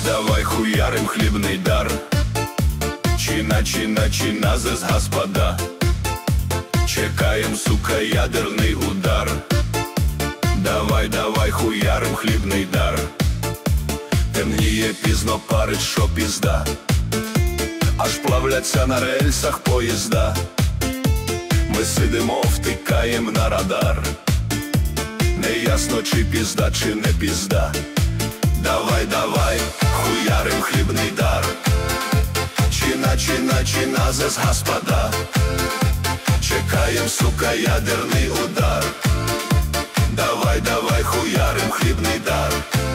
давай хуярим хлібний дар. Чина, зес господа. Чекаєм, сука, ядерний удар. Давай хуярим хлібний дар. Темніє, пізно парить, що пізда. Аж плавляться на рельсах поїзда. Ми сидимо, втикаєм на радар. Неясно, чи пізда, чи не пізда. Давай, хуярим хлібний дар. Чина, зес господа. Чекаєм, сука, ядерний удар. Давай, хуярим хлібний дар.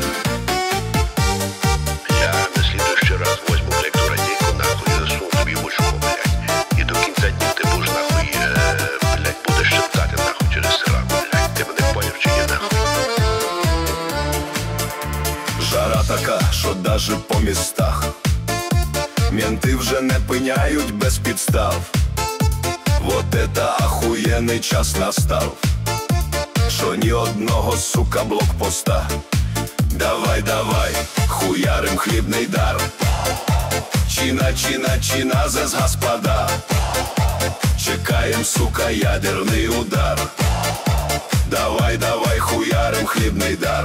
Я на следующий раз возьму, блядь, ту радейку нахуй и засуну тебе в ушко, блядь. И до кінця днів ти будеш нахуй, блядь, будеш шептати нахуй через сраку, блядь. Ти мене поняв чи ні, нахуй? Жара така, що даже по містах менти вже не пиняють без підстав. Вот это охуєнний час настав, що ні одного, сука, блокпоста. Давай, хуярим хлібний дар. Чина, зес господа. Чекаєм, сука, ядерний удар. Давай, хуярим хлібний дар.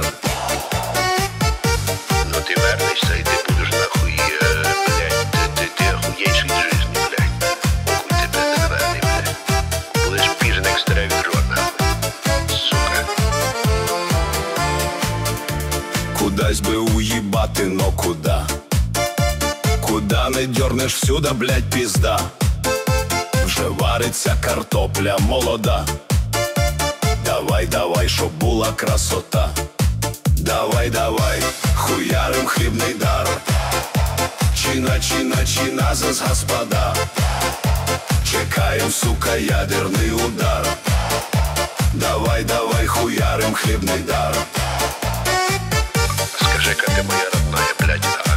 Ну ти вернешся і ти будеш нахуй, блядь, ти охуєнший з жизни, блядь. Охуй ти безверний, блядь. Будеш піжен як старе відро, нахуй. Сука. Кудась би уїбати, но куда? Куда не дьорнеш всюди, блядь, пізда. Вже вариться картопля молода. Давай, щоб була красота. Давай, хуярим хлібний дар. Чина, зес господа. Чекаєм, сука, ядерний удар. Давай, хуярим хлібний дар. Скажи-ка ты, моя родная, блядь,